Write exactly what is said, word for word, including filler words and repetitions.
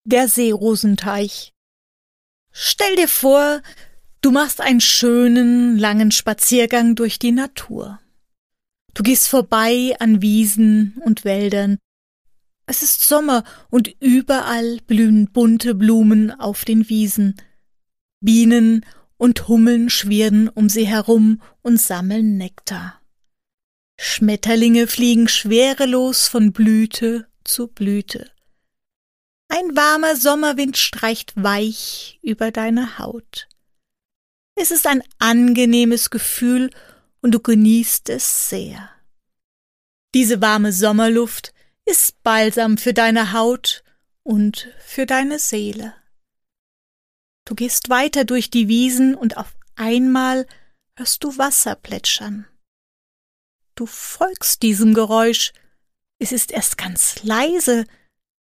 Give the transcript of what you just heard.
Der Seerosenteich. Stell dir vor, du machst einen schönen, langen Spaziergang durch die Natur. Du gehst vorbei an Wiesen und Wäldern. Es ist Sommer und überall blühen bunte Blumen auf den Wiesen. Bienen und Hummeln schwirren um sie herum und sammeln Nektar. Schmetterlinge fliegen schwerelos von Blüte zu Blüte. Ein warmer Sommerwind streicht weich über deine Haut. Es ist ein angenehmes Gefühl und du genießt es sehr. Diese warme Sommerluft ist Balsam für deine Haut und für deine Seele. Du gehst weiter durch die Wiesen und auf einmal hörst du Wasser plätschern. Du folgst diesem Geräusch. Es ist erst ganz leise,